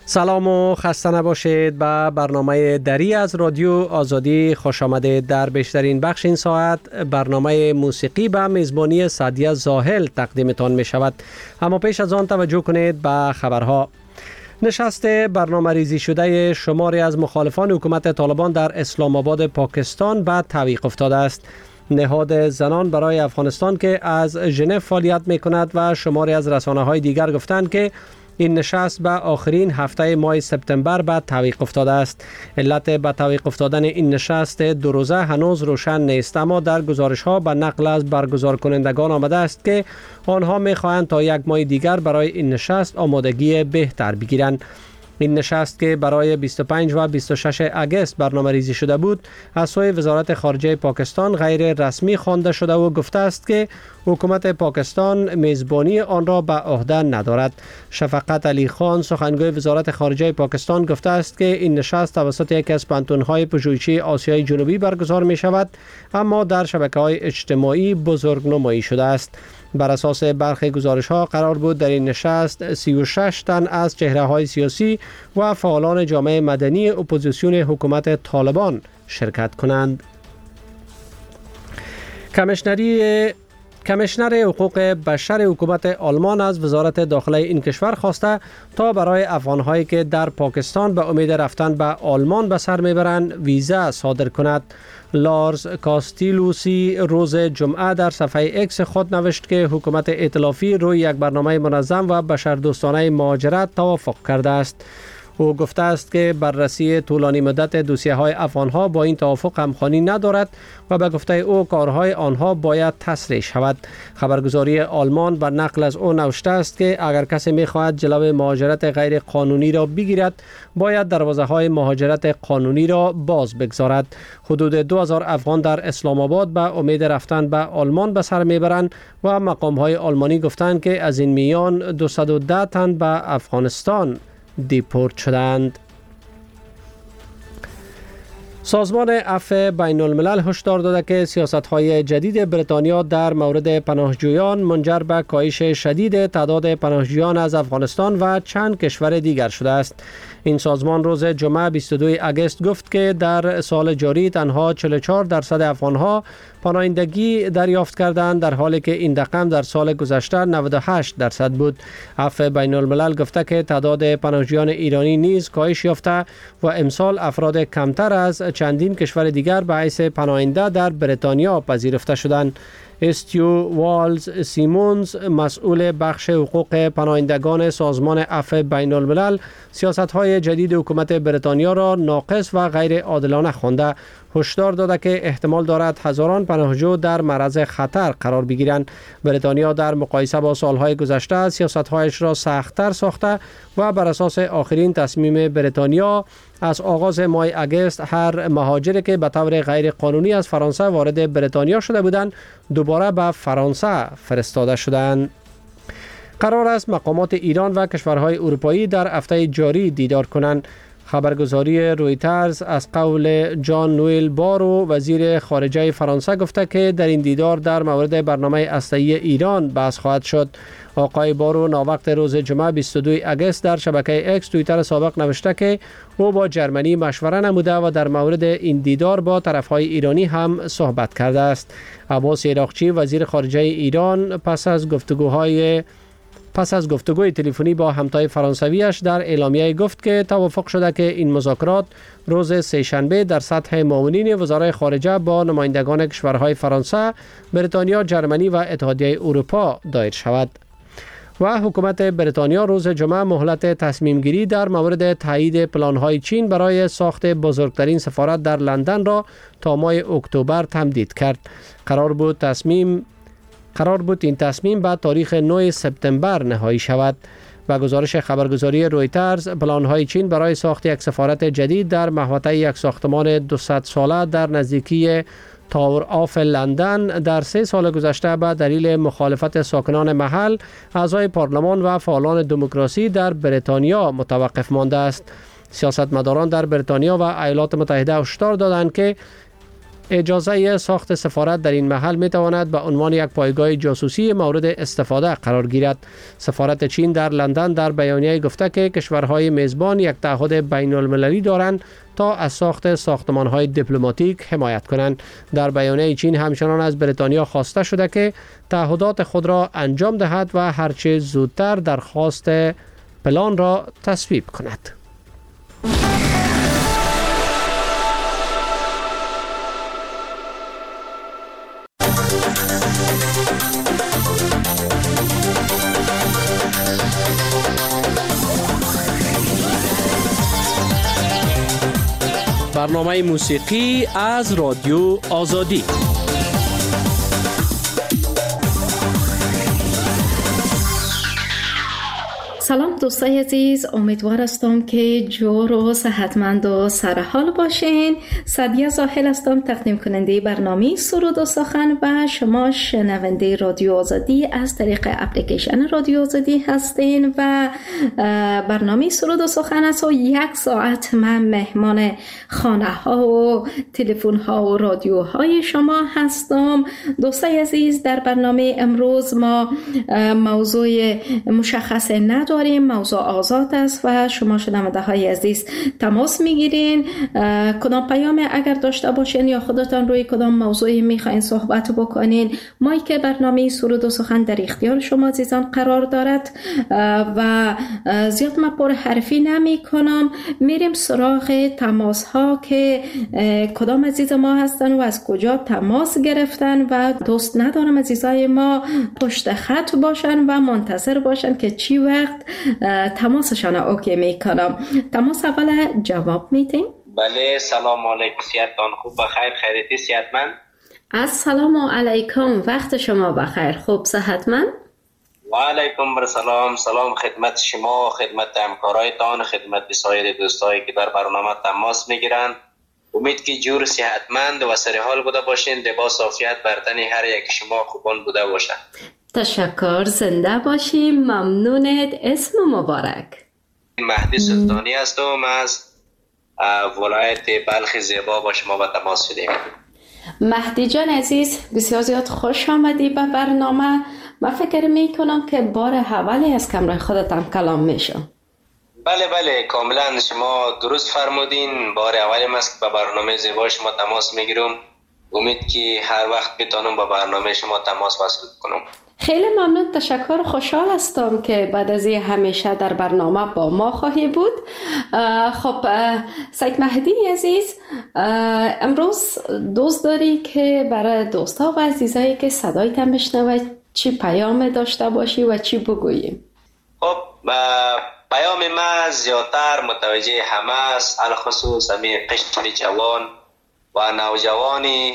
سلام و خسته نباشید. به برنامه دری از رادیو آزادی خوش آمدید. در بیشترین بخش این ساعت برنامه موسیقی به میزبانی سعدیه زاهل تقدیمتان می شود. اما پیش از آن توجه کنید به خبرها. نشست برنامه ریزی شده شماری از مخالفان حکومت طالبان در اسلام آباد پاکستان به تعویق افتاده است. نهاد زنان برای افغانستان که از ژنو فعالیت می کند و شماری از رسانه های دیگر گفتند که این نشست به آخرین هفته ماه سپتامبر به تعویق افتاده است. علت به تعویق افتادن این نشست دو روزه هنوز روشن نیست، اما در گزارش ها به نقل از برگزار کنندگان آمده است که آنها می خواهند تا یک ماه دیگر برای این نشست آمادگی بهتر بگیرند. این نشست که برای 25 و 26 اگست برنامه ریزی شده بود، از سوی وزارت خارجه پاکستان غیر رسمی خوانده شده و گفته است که حکومت پاکستان میزبانی آن را به عهده ندارد. شفقت علی خان سخنگوی وزارت خارجه پاکستان گفته است که این نشست توسط یکی از پانتون‌های پژوهشی آسیای جنوبی برگزار می شود، اما در شبکه‌های اجتماعی بزرگنمایی شده است. بر اساس برخی گزارش‌ها قرار بود در این نشست 36 تن از چهره‌های سیاسی و فعالان جامعه مدنی اپوزیسیون حکومت طالبان شرکت کنند. کمیشنر حقوق بشر حکومت آلمان از وزارت داخله این کشور خواسته تا برای افغان‌هایی که در پاکستان به امید رفتن به آلمان به سر میبرند ویزا صادر کند. لارز کاستیلوسی روز جمعه در صفحه اکس خود نوشت که حکومت ائتلافی روی یک برنامه منظم و بشردوستانه مهاجرت توافق کرده است. او گفته است که بررسی طولانی مدت دوسیه‌های افغان‌ها با این توافق همخوانی ندارد و به گفته او کارهای آنها باید تسریع شود. خبرگزاری آلمان بر نقل از او نوشته است که اگر کسی می‌خواهد جلوی مهاجرت غیر قانونی را بگیرد، باید دروازه‌های مهاجرت قانونی را باز بگذارد. حدود 2000 افغان در اسلام آباد به امید رفتن به آلمان به سر میبرند و مقام‌های آلمانی گفتند که از این میان 210 تن به افغانستان دیپورت شدند. سازمان عفو بین الملل هشدار داده که سیاست‌های جدید بریتانیا در مورد پناهجویان منجر به کاهش شدید تعداد پناهجویان از افغانستان و چند کشور دیگر شده است. این سازمان روز جمعه 22 اگست گفت که در سال جاری تنها 44% افغان‌ها پناهندگی دریافت کردند، در حالی که این رقم در سال گذشته 98% بود. عفو بین الملل گفته که تعداد پناهجویان ایرانی نیز کاهش یافته و امسال افراد کمتر از چندین کشور دیگر به حیث پناهنده در بریتانیا پذیرفته شدند. استیو والز سیمونز مسئول بخش حقوق پناهندگان سازمان عفو بین الملل سیاست‌های جدید حکومت بریتانیا را ناقص و غیر عادلانه خوانده هشدار داده که احتمال دارد هزاران پناهجو در معرض خطر قرار بگیرند. بریتانیا در مقایسه با سالهای گذشته سیاست‌هایش را سخت‌تر ساخته و بر اساس آخرین تصمیم بریتانیا از آغاز ماه اگست هر مهاجری که به طور غیر قانونی از فرانسه وارد بریتانیا شده بودند دوباره به فرانسه فرستاده شدند. قرار است مقامات ایران و کشورهای اروپایی در هفته جاری دیدار کنند. خبرگزاری رویترز از قول جان نوئل بارو وزیر خارجه فرانسه گفته که در این دیدار در مورد برنامه اسلحه‌ای ایران بحث خواهد شد. آقای بارو ناوقت روز جمعه 22 اگست در شبکه اکس توییتر سابق نوشته که او با جرمنی مشوره نموده و در مورد این دیدار با طرفهای ایرانی هم صحبت کرده است. عباس عراقچی وزیر خارجه ایران پس از گفتگوی تلفنی با همتای فرانسویش در اعلامیه گفت که توافق شده که این مذاکرات روز سه‌شنبه در سطح معاونین وزرای خارجه با نمایندگان کشورهای فرانسه، بریتانیا، جرمنی و اتحادیه اروپا دایر شود. و حکومت بریتانیا روز جمعه مهلت تصمیم گیری در مورد تایید پلان‌های چین برای ساخت بزرگترین سفارت در لندن را تا ماه اکتبر تمدید کرد. قرار بود این تصمیم به تاریخ 9 سپتامبر نهایی شود. با گزارش خبرگزاری رویترز، پلان‌های چین برای ساخت یک سفارت جدید در محوطه یک ساختمان 200 ساله در نزدیکی تاور آف لندن در 3 سال گذشته به دلیل مخالفت ساکنان محل، اعضای پارلمان و فعالان دموکراسی در بریتانیا متوقف مانده است. سیاستمداران در بریتانیا و ایالات متحده هشدار دادند که اجازه ساخت سفارت در این محل می تواند به عنوان یک پایگاه جاسوسی مورد استفاده قرار گیرد. سفارت چین در لندن در بیانیه گفته که کشورهای میزبان یک تعهد بین المللی دارند تا از ساخت ساختمان‌های دیپلماتیک حمایت کنند. در بیانیه چین همچنان از بریتانیا خواسته شده که تعهدات خود را انجام دهد و هرچه زودتر درخواست پلان را تصویب کند. برنامه موسیقی از رادیو آزادی. سلام دوستای عزیز، امیدوار هستم که جور و صحتمند و سرحال باشین. سعدیه زاهل هستم، تقدیم کننده برنامه سرود و سخن و شما شنونده رادیو آزادی از طریق اپلیکیشن رادیو آزادی هستین و برنامه سرود و سخن است و 1 ساعت من مهمان خانه ها و تلفن ها و رادیوهای شما هستم. دوستای عزیز، در برنامه امروز ما موضوع مشخص نداریم، موضوع آزاد است و شما شنونده های عزیز تماس میگیرین. کدام پیام اگر داشته باشین یا خودتان روی کدام موضوعی میخواین صحبت بکنین، مایک برنامه سرود و سخن در اختیار شما عزیزان قرار دارد و زیاد من پر حرفی نمی کنم. میریم سراغ تماس ها که کدام عزیز ما هستن و از کجا تماس گرفتن و دوست ندارم عزیزای ما پشت خط باشن و منتظر باشن که چی وقت تماسشان اوکی میکنم. تماس اول جواب میدین؟ بله، سلام علیکم، صحتتان خوب؟ بخیر؟ خیریتی؟ صحتمند؟ السلام علیکم، وقت شما بخیر، خوب صحتمند؟ و علیکم سلام. سلام خدمت شما، خدمت همکارایتان، خدمت سایر دوستایی که در برنامه تماس میگیرند. امید که جور صحتمند و سرحال بوده باشین، لباس عافیت بر تن هر یک شما خوبان بوده باشه. تشکر، زنده باشیم، ممنونت. اسم مبارک؟ مهدی سلطانی هستم، از ولایت بلخ زیبا با شما به تماس شدیم. مهدی جان عزیز، بسیار زیاد خوش آمدی به برنامه. من فکر می کنم که بار اولی از کمره خودت هم کلام میشم. بله کاملا شما درست فرمودین، بار اولیم است که به برنامه زیبا شما تماس میگیرم. امید که هر وقت بتانم با برنامه شما تماس وصل کنم. خیلی ممنون، تشکر. خوشحال هستم که بعد از این همیشه در برنامه با ما خواهی بود. خب سید مهدی عزیز، امروز دوست داری که برای دوستا و عزیزایی که صدایت هم بشنوه چی پیام داشته باشی و چی بگوییم؟ خب پیام ما زیادتر متوجه همه است، الخصوص همین قشر جوان و نوجوانی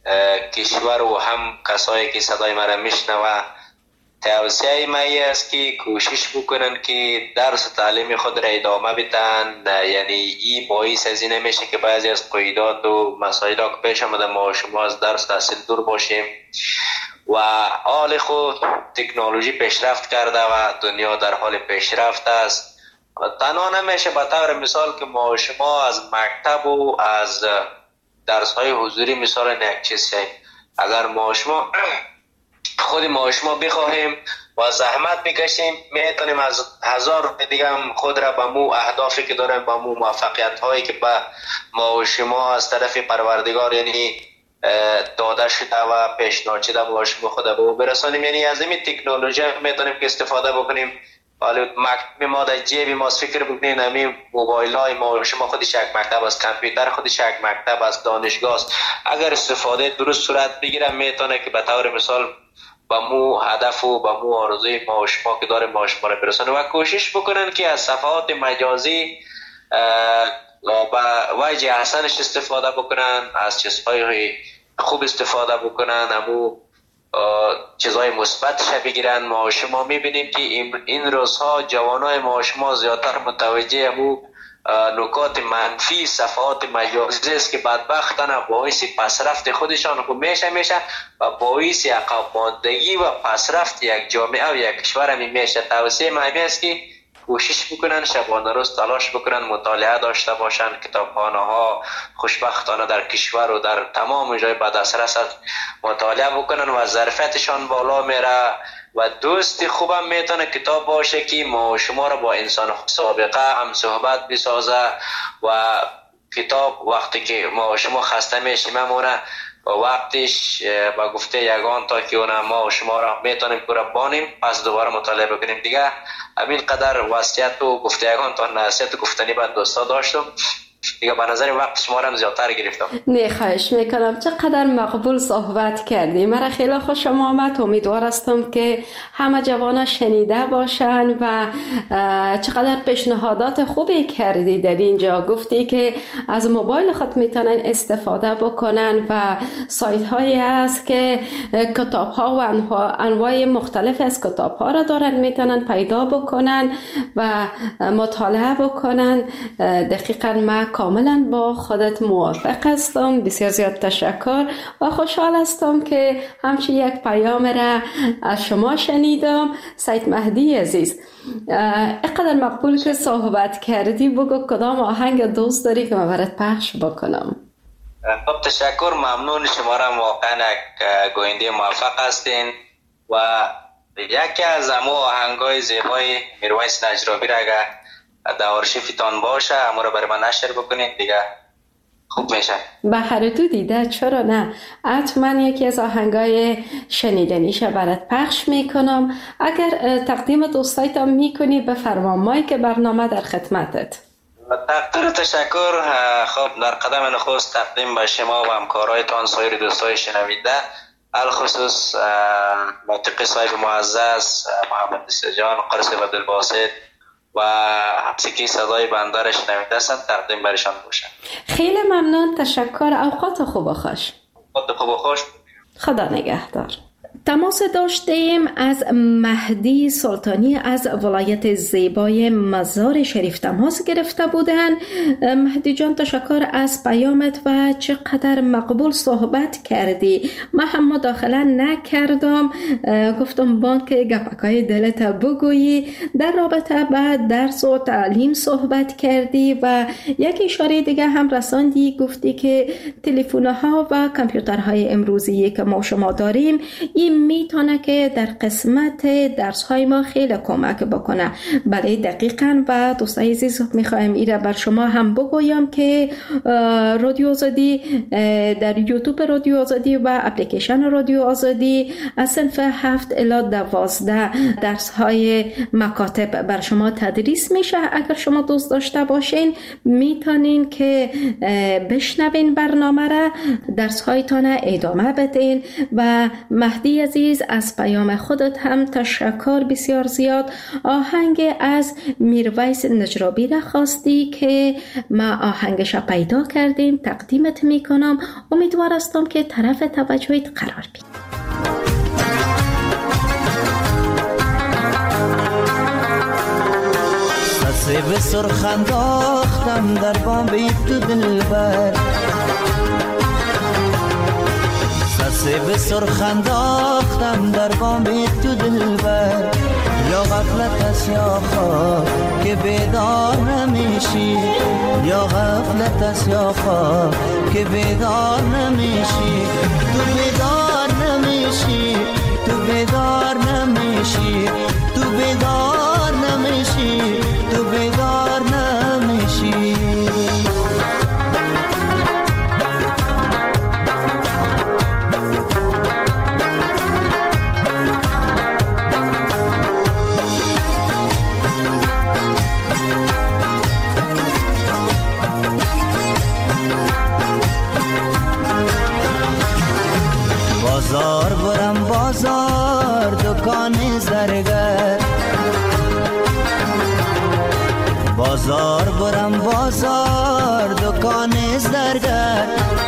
کشور و هم کسایی که صدای مرا میشنوه. توصیه ما است که کوشش بکنن که درس و تعلیم خود را ادامه بدن. یعنی این باعث از این میشه که بعضی از قیودات و مسائل که پیش آمده ما شما از درس تحصیل دور باشیم و حال خود تکنولوژی پیشرفت کرده و دنیا در حال پیشرفت است. تنها نمیشه به طور مثال که ما شما از مکتب و از درس های حضوری مثال یک چیز شیم. اگر خود ما شما بخواهیم و زحمت بکشیم میتونیم از 1000 دیگه هم خود را به مو اهدافی که داریم، به مو موفقیت هایی که به ما و شما از طرف پروردگار یعنی داده شده و پیشنهاد شده ما شما خود به برسانیم. یعنی از این تکنولوژی میتونیم که استفاده بکنیم. حالا مکتب ما در جیب ما فکر بکنین، همین موبایل های ما شما خودش یک مکتب است، کامپیوتر خودش یک مکتب است، دانشگاه است. اگر استفاده درست صورت بگیره میتونه که به طور مثال با مو هدف و با مو آرزوی ما و شما که داریم ما شما را برسانه و کوشش بکنن که از صفحات مجازی با وجه احسنش استفاده بکنن، از چیزهای خوب استفاده بکنن، همو چیزهای مثبتش بگیرن. ما شما میبینیم که این روزها جوانای ما شما زیادتر متوجه همو نکات منفی صفحات مجازی است که بدبختانه باعث پسرفت خودشان میشه و باعث عقب ماندگی و پسرفت یک جامعه و یک کشور میشه. توصیه من است که کوشش بکنن شبانه روز تلاش بکنن مطالعه داشته باشن. کتابخانه ها خوشبختانه در کشور و در تمام جای به دسترس مطالعه بکنن و ظرفیتشان بالا میره و دوستی خوبم میتونه کتاب باشه که ما شما را با انسان سابقه هم صحبت بسازه و کتاب وقتی که ما شما خسته میشیم مونه و وقتش با گفته یگان تا که ما شما را میتونیم پورا بانیم پس دوباره مطالعه بکنیم دیگه. همین قدر وصیت و گفته یگان تا نصیحت گفتنی بعد دوستا داشتم دیگه. به نظر وقت شما را هم زیادتر گرفتم. نه خواهش میکنم، چقدر مقبول صحبت کردی، مرا خیلی خوشم آمد. امیدوار هستم که همه جوانا شنیده باشن و چقدر پیشنهادات خوبی کردی در اینجا. گفتی که از موبایل خود میتونن استفاده بکنن و سایت هایی هست که کتاب ها و انواع مختلف از کتاب ها را دارن میتونن پیدا بکنن و مطالعه بکنن. دقیقاً ما کاملا با خودت موافق هستم. بسیار زیاد تشکر و خوشحال هستم که همچین یک پیام را از شما شنیدم. سید مهدی عزیز، اینقدر مقبول که صحبت کردی، بگو کدام آهنگ دوست داری که من برات پخش بکنم؟ خب تشکر، ممنون. شما را واقعا یک گوینده موفق هستین و یکی از امو آهنگای زیبای میرویس نجرابی را اگر در آرشیفتان باشه امو رو برای من نشر بکنید دیگه خوب میشه. بهر تو دیده، چرا نه؟ حتما یکی از آهنگای شنیدنیش برات پخش میکنم. اگر تقدیم دوستایتان میکنی بفرما، مایک برنامه در خدمتت. تشکر. خب در قدم نخست تقدیم به شما و همکارایتان سایر دوستای شنویده، الخصوص معتقی صاحب معزز محمد سجان قرص عبدالباسط و حبسکی صدای بنده را شنویده هستند، تقدیم برشان باشم. خیلی ممنون، تشکر. اوقات خوب و خوش. اوقات خوب و خوش. خدا نگهدار. تماس داشتیم از مهدی سلطانی از ولایت زیبای مزار شریف تماس گرفته بودند. مهدی جان تشکر از پیامت و چقدر مقبول صحبت کردی. من هم مداخله نکردم، گفتم بان که گپکای دلت بگویی. در رابطه با درس و تعلیم صحبت کردی و یک اشاره دیگه هم رساندی، گفتی که تلفن‌ها و کامپیوترهای امروزی که ما شما داریم این میتونه که در قسمت درس های ما خیلی کمک بکنه. بله دقیقاً. و دوستای عزیز میخوایم ایره بر شما هم بگویم که رادیو آزادی در یوتیوب رادیو آزادی و اپلیکیشن رادیو آزادی از صنف 7 الی 12 درس های مکاتب بر شما تدریس میشه. اگر شما دوست داشته باشین میتونین که بشنوین برنامه را، درس هایتان ادامه بدین. و مهدی عزیز از پیام خودت هم تشکر بسیار زیاد. آهنگ از میرویس نجرابی را خواستی که ما آهنگش پیدا کردیم، تقدیمت میکنم. امیدوار هستم که طرف توجهت قرار بید. به سرخ انداختم در بام تو دلبر، به سرخ انداختم در بام تو دلبر. یا غفلت است یا خواب که بیدار نمیشی، یا غفلت است یا خواب که بیدار نمیشی. تو بیدار نمیشی، تو بیدار نمیشی، تو بیدار نمیشی، تو بیدار نمیشی. بازار برم بازار دکان زرگر، بازار برم بازار دکان زرگر.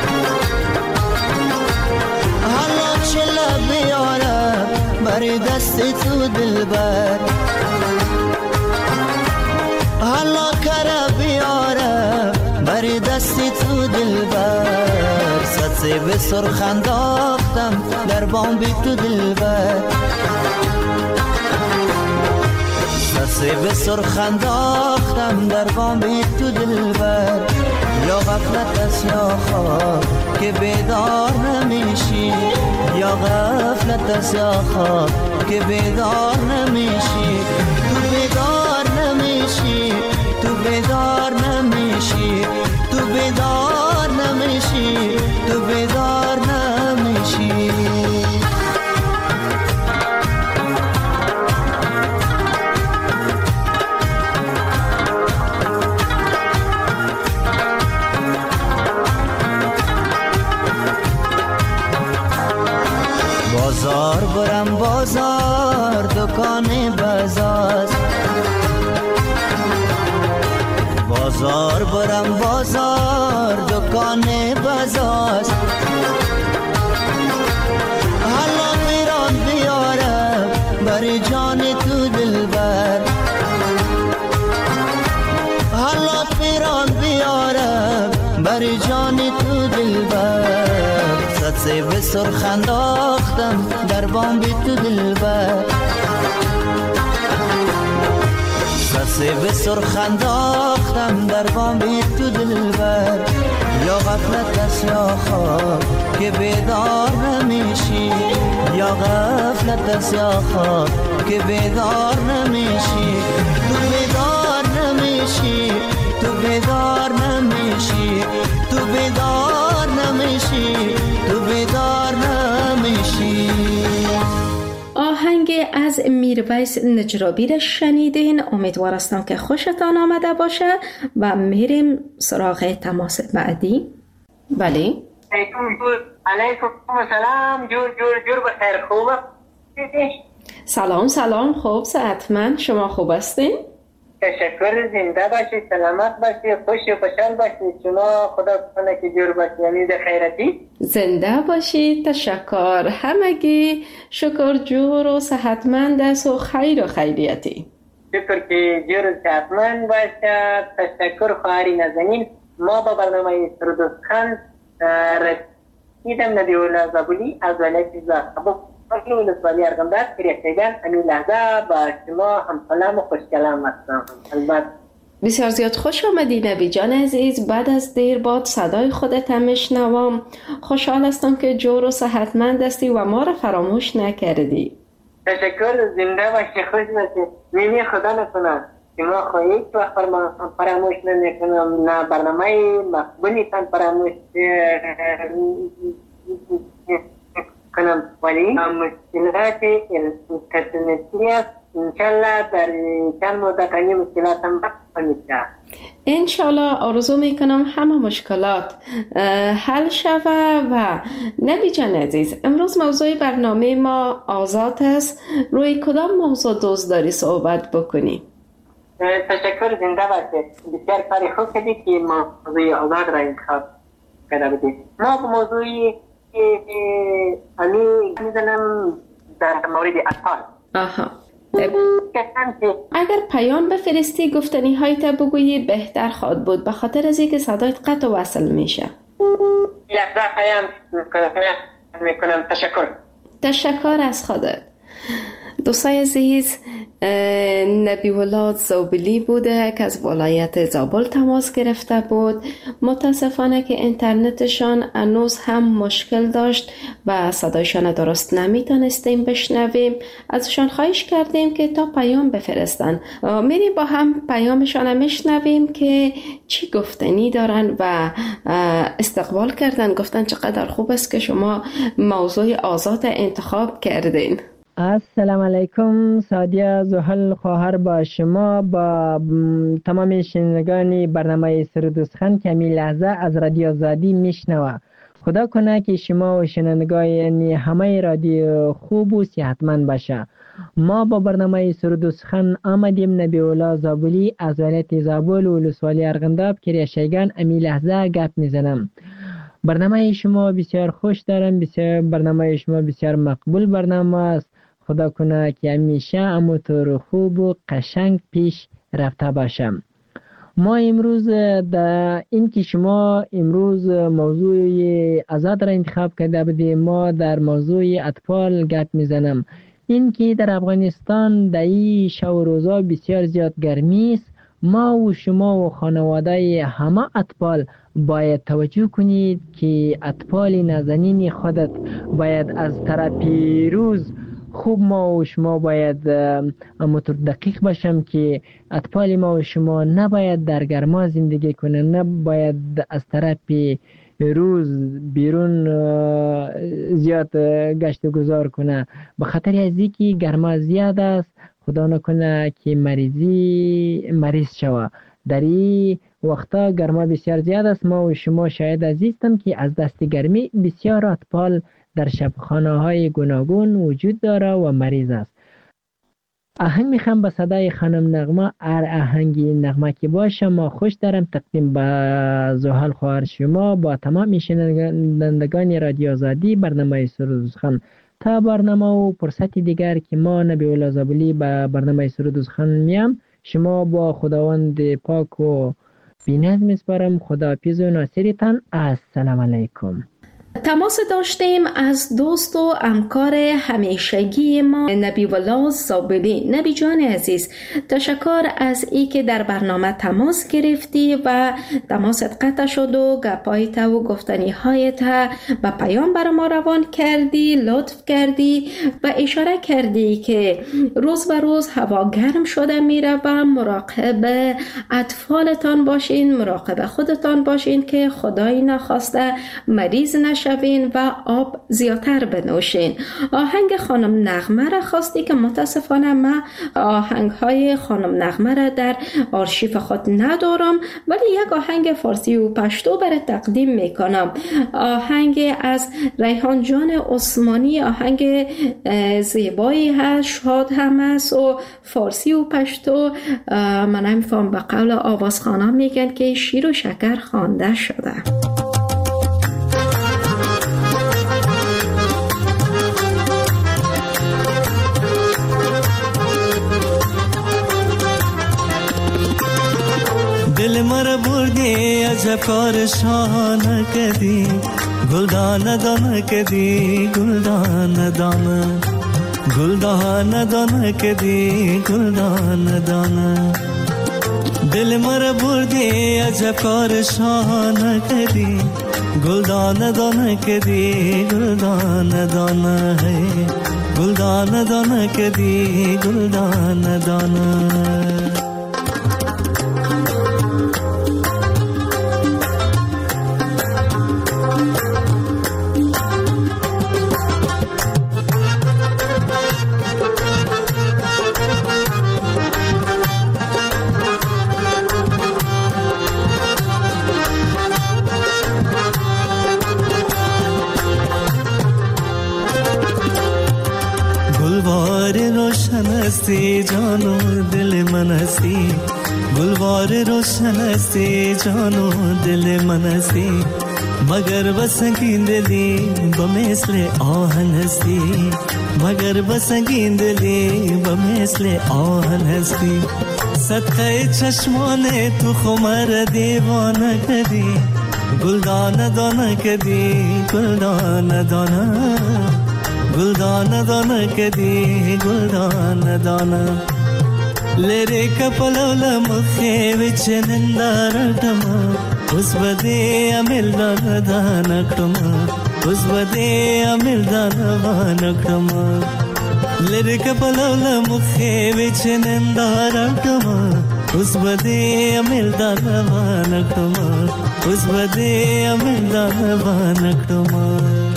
حالا چلا بیارم بر دست تو دلبر، حالا کرا بیارم بر دست تو دلبر. سطح به سرخ انداختم در بام تو دلبر، سیب سرخ انداختم در بام تو دلبر، یا غفلت است یا خواب که بیدار نمیشی، یا غفلت است یا خواب که بیدار نمیشی. تو بیدار نمیشی، تو بیدار نمیشی، تو بیدار نمیشی، تو بیدار نمیشی. بازار برم بازار، دکان بازار، بازار برم بازار، دکان بازار. حالا میران بیارم بر جان تو دلبر، حالا میران بیارم بر جان تو دلبر. صد سیب سرخ انداختم در بام تو دلبر، صد سیب سرخ انداختم در بام تو دلبر. یا غفلت است یا خواب که بیدار نمیشی، یا غفلت است یا خواب که بیدار نمیشی. تو بیدار نمیشی، تو بیدار نمیشی، تو بیدار نمیشی، تو بیدار نمیشی. آهنگ از میرویس نجرابی را شنیدین. امیدوار هستم که خوشتان آمده باشه و میریم سراغ تماس بعدی. بله علیکم السلام. جور بخیر. خوبه؟ سلام خوب صحتمند. شما خوب هستین؟ تشکر. زنده باشی، سلامت باشی، خوش و خوشحال باشی. شما خدا کنه که جور باشی، یعنی ده خیرتی. زنده باشی. تشکر. همگی شکر جور و صحتمند است و خیر و خیریتی. شکر که جور و صحتمند باشه. تشکر خواهری نازنین. ما با برنامه سردوستخان رسیدم نبی‌الله زابلی از ولایت زابل ولسوالی ارغنداب کریشگان. همین لحظه با شما هم سلام و خوش کلام هستم. البته بسیار زیاد خوش آمدی نبی جان عزیز. بعد از دیر باد صدای خودت هم میشنوم. خوشحال هستم که جور و صحتمند هستی و ما را فراموش نکردی. تشکر. زنده باشی، خوش باشی. میمی خدا نکنه که ما خواهید وقت فراموش نکنم، نه برنامه مقبولی تن فراموش کنم، ولی مشکلات اینترنتی است. انشالله در چند مدت این مشکلات هم میشه. انشالله آرزو میکنم همه مشکلات حل شوه. و نبی جان عزیز، امروز موضوع برنامه ما آزاد است. روی کدام موضوع دوست داری صحبت بکنی؟ تشکر. زنده باشی. بسیار کاری خوب کردی که موضوع آزاد را انتخاب کرده بودی. ما به موضوعی میزنم در مورد اطفال. آها. اگر پیام بفرستی گفتنی هایت بگویی بهتر خواهد بود، به خاطر از اینکه صدایت قطع و وصل میشه. لحظه پیام میکنم. تشکر از خودت. دوستای عزیز، نبی‌الله زابلی بوده که از ولایت زابل تماس گرفته بود. متاسفانه که اینترنتشان هنوز هم مشکل داشت و صدایشان درست نمیتونستیم بشنویم. ازشان خواهش کردیم که تا پیام بفرستن. میریم با هم پیامشان میشنویم که چی گفتنی دارن و استقبال کردن. گفتن چقدر خوب است که شما موضوع آزاد انتخاب کردین. السلام علیکم. سادیه زحل خواهر با شما با تمام شنوندگان برنامه سردوستخان که همین لحظه از رادیو آزادی میشنوه. خدا کنه که شما و شنوندگان یعنی همه رادیو خوب و صحتمند باشه. ما با برنامه سردوستخان آمدیم. نبی‌الله زابلی از ولایت زابل و ولسوالی ارغنداب کریشگان همین لحظه گپ میزنم. برنامه شما بسیار خوش دارم. برنامه شما بسیار مقبول برنامه است. خدا کنه که همیشه همونطور خوب و قشنگ پیش رفته باشم. ما امروز در این که شما امروز موضوع آزاد را انتخاب کرده بودیم، ما در موضوع اطفال گپ میزنم. این که در افغانستان در این شب و روزا بسیار زیاد گرمی است. ما و شما و خانواده همه اطفال باید توجه کنید که اطفال نازنین خودت باید از طرف روز خوب ما و شما باید مطور دقیق باشم که اطفال ما و شما نباید در گرما زندگی کنه، نباید از طرف روز بیرون زیاد گشت و گذار کنه، به خاطر از اینکه گرما زیاد است خدا نکنه که مریض شوه. در این وقتا گرما بسیار زیاد است. ما و شما شاید عزیزم که از دست گرمی بسیار اطفال در شبخانه های گوناگون وجود داره و مریض است. آهنگ میخوام به صدای خانم نغمه، هر آهنگی نغمه که باشه ما خوش دارم تقدیم به زحل خواهر شما با تمام شنوندگان رادیو آزادی برنامه سرود سخن. تا برنامه و فرصت دیگر که ما نبی الله زابلی به برنامه سرود سخن میام، شما با خداوند پاک و بی‌نظم میسپارم. خداحافظ و ناصرتان. السلام علیکم. تماس داشتیم از دوست و همکار همیشگی ما نبی الله زابلی. نبی جان عزیز، تشکر از ای که در برنامه تماس گرفتی و تماست قطع شد و گپایت و گفتنی هایت به پیام بر ما روان کردی، لطف کردی و اشاره کردی که روز به روز هوا گرم شده میره و مراقب اطفالتان باشین، مراقب خودتان باشین که خدای نخواسته مریض نشوین و آب زیادتر بنوشین. آهنگ خانم نغمه را خواستی که متاسفانه ما آهنگ های خانم نغمه را در آرشیف خود ندارم، ولی یک آهنگ فارسی و پشتو برای تقدیم میکنم. آهنگ از ریحان جان عثمانی، آهنگ زیبایی هست، شاد هم است و فارسی و پشتو من نمیفهم، به قول آوازخوانا میگن که شیر و شکر خوانده شده. دل مر بردی عجب کار شانه کدی، گلدان دانه کدی، گلدان دانه، گلدان دانه کدی، گلدان دانه. دل مر بردی عجب کار شانه کدی، گلدان دانه کدی، گلدان دانه ہے، گلدان دانه کدی، گلدان دانه. جانو دل من هستی، گلوار روشن هستی جانو دل من هستی، مگر بسنگین دلی بمثل آهن هستی، مگر بسنگین دلی بمثل آهن هستی. صدقه چشمان تو خمر دیوانه کدی، گلدان دانه کدی، گلدان دانه، گلدان دانه کدی، گلدان دانه. لری کپلول مخه وچ نندارتما، اس بده عمل دان کړما، اس بده عمل دان کړما. لری کپلول مخه وچ نندارتما، اس بده عمل دان کړما، اس بده عمل دان کړما.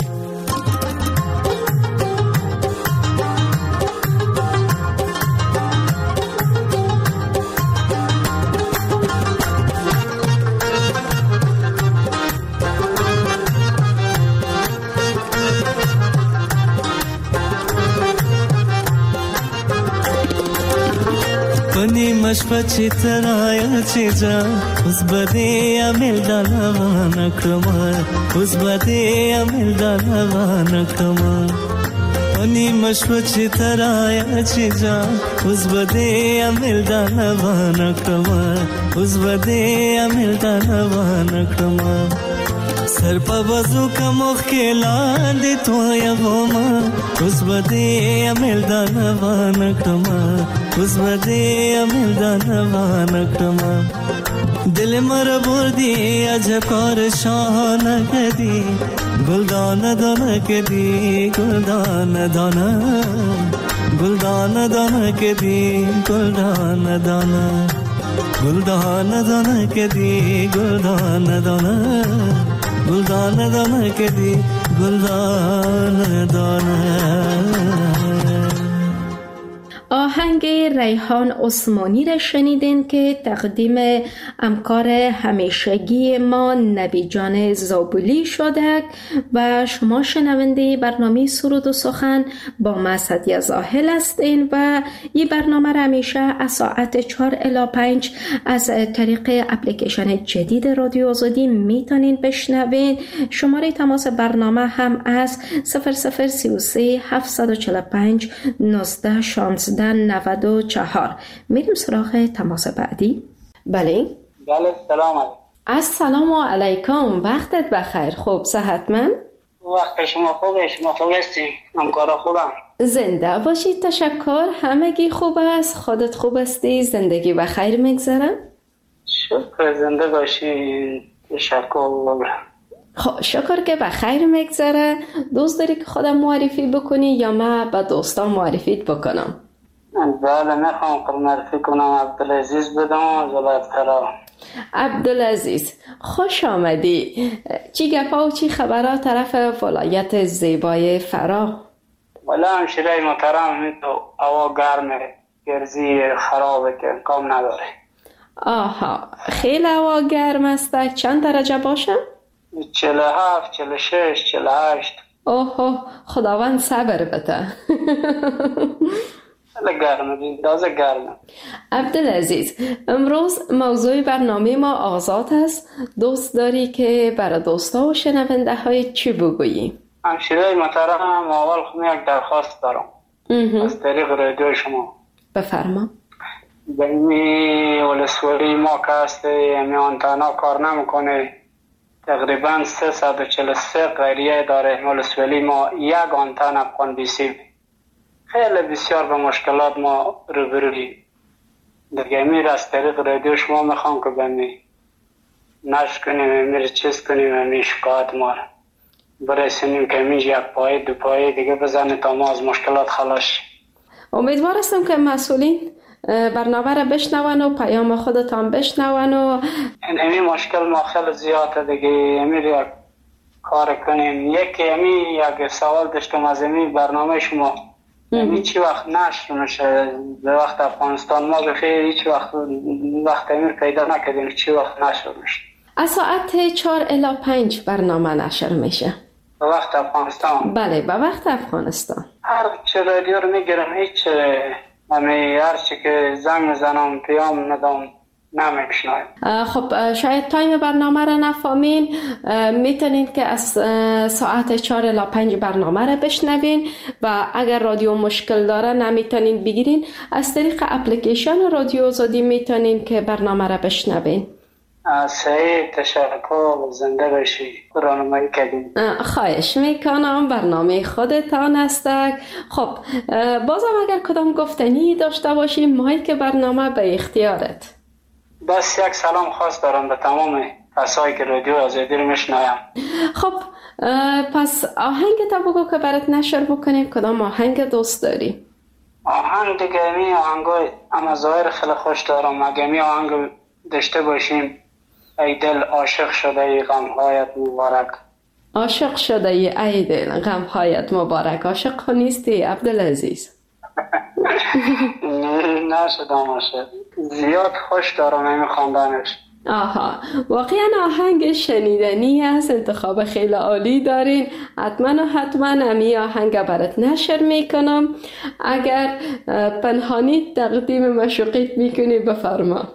مشپا چی ترایا چی جا، اس بده عمل دالوان کما، اس بده عمل دالوان کما. انی مشپا چی ترایا چی جا، اس بده عمل دالوان کما، اس بده عمل دالوان کما. سر په بازو کمخ کې لاندې تویا وما اوس بده امل دانوان کما اوس بده امل دانوان کما دل مر بردی عجب کار شاهانه کدی گلدان دانه کدی گلدان دانه گلدان دانه کدی گلدان دانه گلدان دانه کدی گلدان دانه گلدان دانه کدی گلدان دانه. آهنگ ریحان عثمانی را شنیدین که تقدیم همکار همیشگی ما نبی جان زابلی شده و شما شنونده برنامه سرود و سخن با من سعدیه زاهل هستین و این برنامه را همیشه از ساعت 4 الی 5 از طریق اپلیکیشن جدید رادیو آزادی میتونین بشنوین. شماره تماس برنامه هم از 0033 745 19 16 94. میریم سراغ تماس بعدی. بله سلام علیکم. السلام علیکم، وقتت بخیر. خوب صحتمند؟ وقت شما خوبه؟ شما خوب هستی؟ همکارا خوبم؟ زنده باشید. تشکر. همگی خوب است؟ خودت خوب هستی؟ زندگی بخیر میگذره؟ شکر. زنده باشی. تشکر. خب شکر که بخیر میگذره. دوست داری که خودم معرفی بکنی یا من به دوستان معرفیت بکنم؟ بله میخوام معرفی کنم. عبدالعزیز بدم از ولایت فرا. عبدالعزیز خوش آمدی. چی گپا و چی خبرها طرف ولایت زیبای فرا؟ والا همشیره محترم، تو هوا گرمه، گرزی خرابه که کام نداره. آها خیلی هوا گرم است. چند درجه باشه؟ 47 46 48. اوه خداوند صبر بده. گرمه، تازه گرمه. عبدالعزیز امروز موضوع برنامه ما آزاد است. دوست داری که برای دوستا و شنونده های چی بگویی؟ همشیره محترم، اول یک درخواست دارم از طریق رادیو شما. بفرما. بینی ولسوالی ما که هسته آنتنا کار نمیکنه، تقریبا 343 قریه داره ولسوالی ما، یک آنتن افغان بیسی. خیلی بسیار به مشکلات ما روبروییم. دیگه امیر از طریق رادیو شما میخوام که بمی نشر کنیم، امیر چیز کنیم، امیر شکایت ما برسونیم که امیر یک پایه دو پایه دیگه بزنه تا ما از مشکلات خلاص. امیدوار هستم که مسئولین برنامه را بشنون و پیام خودتان بشنون و امیر مشکل ما خیلی زیاده دیگه. امیر یک کار کنیم. یک سوال داشتم از امیر برنامه شما. چی وقت نشر میشه به وقت افغانستان؟ ما بخیر هیچ وقت امیر پیدا نکردیم. چی وقت نشر میشه؟ از ساعت 4 الی 5 برنامه نشر میشه به وقت افغانستان. بله به وقت افغانستان. هر چه رادیو رو میگیرم هیچ هر چی که زنگ میزنم پیام ندام نمیشنویم. خب شاید تایم برنامه را نفهمین. میتونین که از ساعت 4 الی 5 برنامه را بشنوین و اگر رادیو مشکل داره نمیتونین بگیرین، از طریق اپلیکیشن رادیو آزادی میتونین که برنامه را بشنوین. صحیح. تشکر. زنده باشی. راهنمایی کردین. خواهش میکنم. برنامه خودتان است. خب بازم اگر کدام گفتنی داشته باشیم مایک برنامه به اختیارت. بس یک سلام خاص دارم به تمام کسایی که رادیو آزادی رو میشنویم. خب پس آهنگ تا بگو که برات نشر بکنیم. کدام آهنگ دوست داری؟ آهنگ دیگه می آهنگای اما ظاهر خیلی خوش دارم. اگه می آهنگ داشته باشیم ای دل عاشق شده ای غمهایت مبارک. عاشق شده ای دل غمهایت مبارک. عاشق نیستی عبدالعزیز؟ نشدم عاشق. زیاد خوش دارم این خواندنش. آها واقعا آهنگ شنیدنی است. انتخاب خیلی عالی دارین. حتما امی آهنگ برات نشر میکنم. اگر پنهانی تقدیم مشوقیت میکنی بفرما.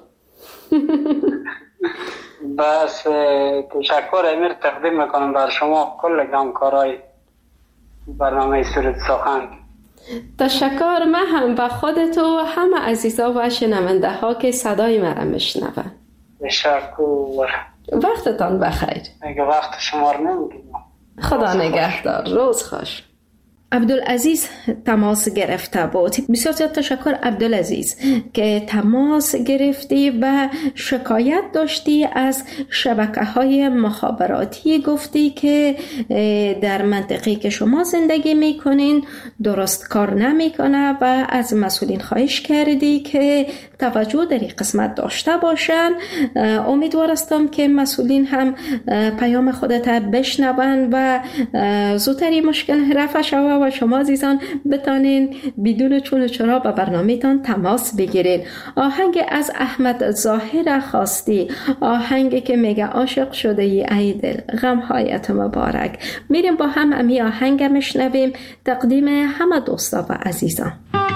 بس تشکر امیر تقدیم میکنم بر شما کل همکارای برنامه سرود سخن. تشکر. من هم به خودت و همه عزیزا و شنونده ها که صدای مرا میشنون. تشکر. وقتتان بخیر. اگه وقت شما رو نمیگیرم. خدا نگهدار. روز خوش. عبدالعزیز تماس گرفته بود. بسیار زیاد تشکر عبدالعزیز که تماس گرفتی و شکایت داشتی از شبکه‌های مخابراتی. گفتی که در منطقه‌ای که شما زندگی میکنین درست کار نمیکنه و از مسئولین خواهش کردی که توجه در این قسمت داشته باشن. امیدوار هستم که مسئولین هم پیام خودت بشنون و زودتر مشکل رفع شود و شما عزیزان بتانین بدون چون و چرا به برنامه‌تان تماس بگیرین. آهنگ از احمد ظاهر خواستی، آهنگی که میگه عاشق شده ای دل غم‌هایت مبارک. میریم با هم امی آهنگ میشنویم. تقدیم همه دوستا و عزیزان.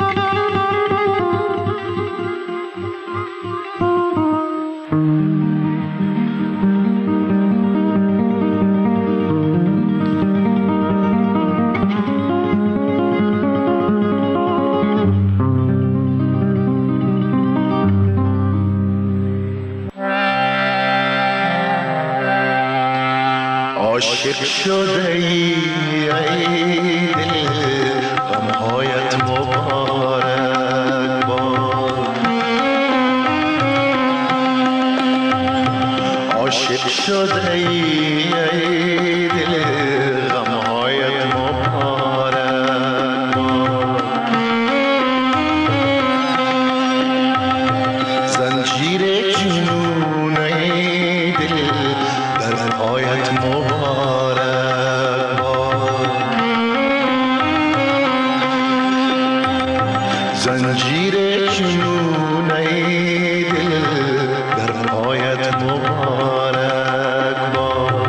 عاشق شده ای دل غمهایت مبارک باد. عاشق شده ای دل غمهایت مبارک باد. زنجیر جنون ای دل در پایت مبارک باد. زنجیر جنون ای دل در پایت مبارک باد.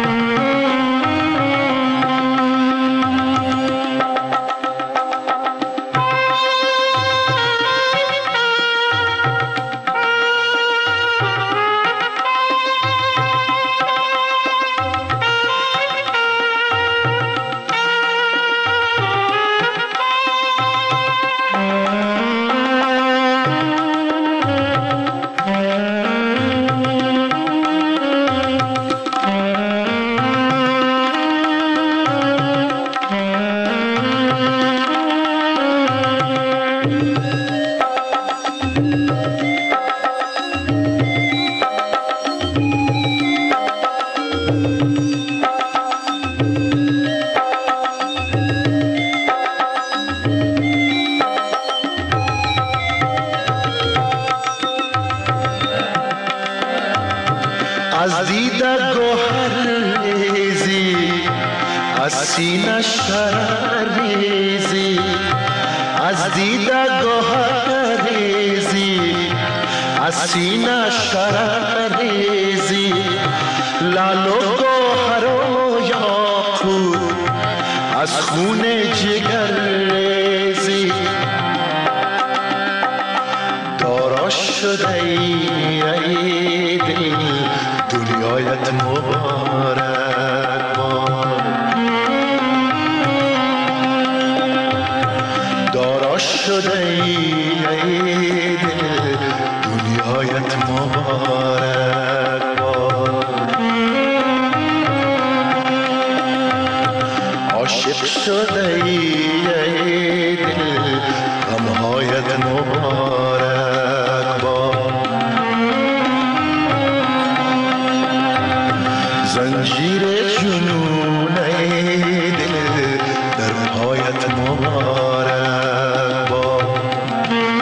از دیده گوهر ریزی، از سینه شرر ریزی. از دیده گوهر ریزی، از سینه شرر ریزی. لعل و گوهر و یاقوت از خون جگر ریزی. دارا شده ای دل دنیایت مبارک باد. دارا شده ای دل دنیایت مبارک باد. عاشق شده ای دل غمهایت مبارک باد. زنجیر جنون ای دل در پایت مبارک باد.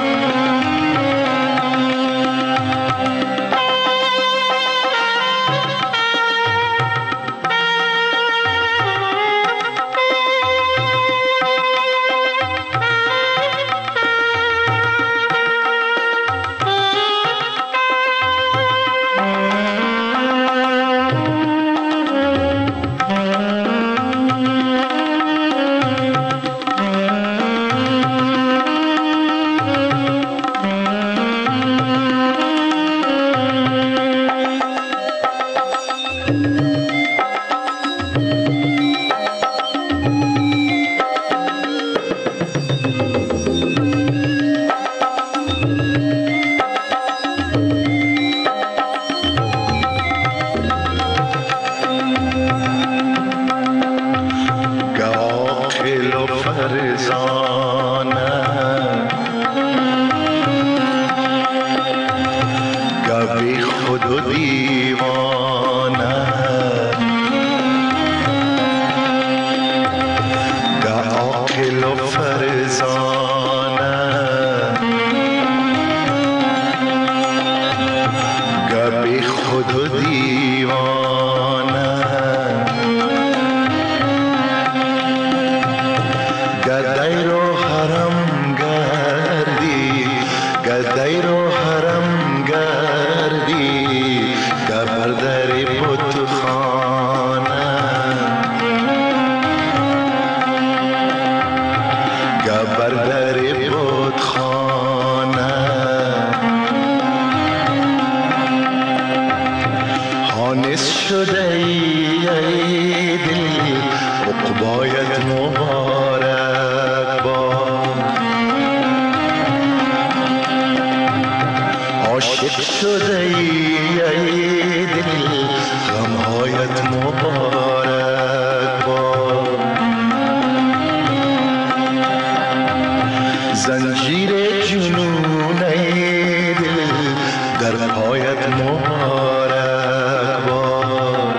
افسانه گه بی خود و دیوانه گه عاقل و فرزانه گه بی خود و دیوانه گدای رو حرم گردی گدای رو حرم گردی گه بر در بتخانه گه بر در بتخانه حانس شده ای دل عقبایت مبارک باد عاشق شده ای دل غمهایت مبارک باد زنجیر جنون ای دل در پایت مبارک باد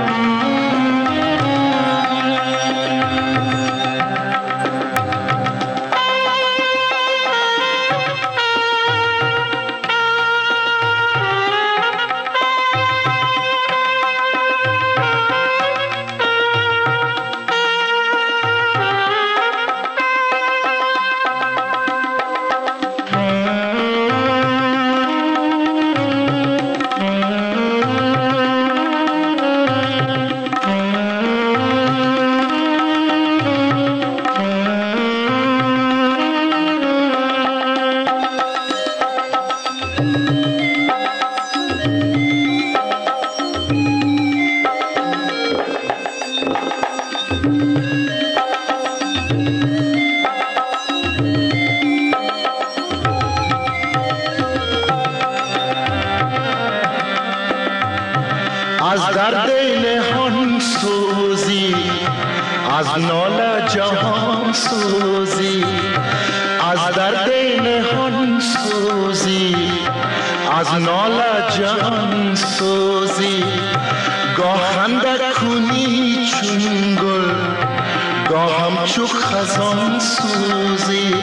از درد نهان سوزی از ناله جهان سوزی از درد نهان سوزی از ناله جهان سوزی گاه خنده کنی چون گل گاه همچو خزان سوزی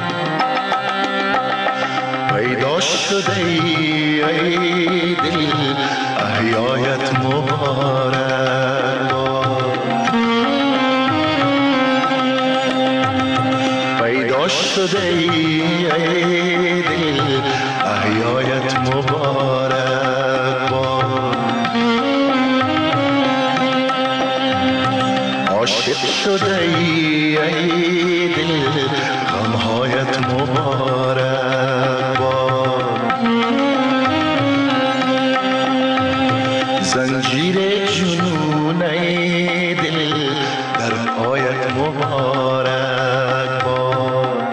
پیدا شده ای دل احیایت مبارک پیدا شده ای دل احیایت مبارک عاشق شده ای دل غمهایت مبارک زنجیر جنون ای دل در پایت مبارک باد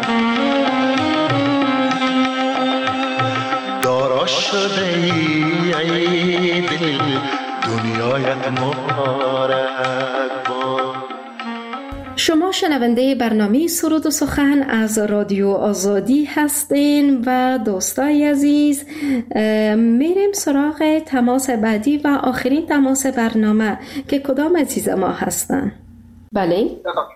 دارا شده ای دل دنیایت مبارک باد. شما شنونده برنامه سرود و سخن از رادیو آزادی هستین و دوستای عزیز میریم سراغ تماس بعدی و آخرین تماس برنامه که کدام عزیز ما هستن. بله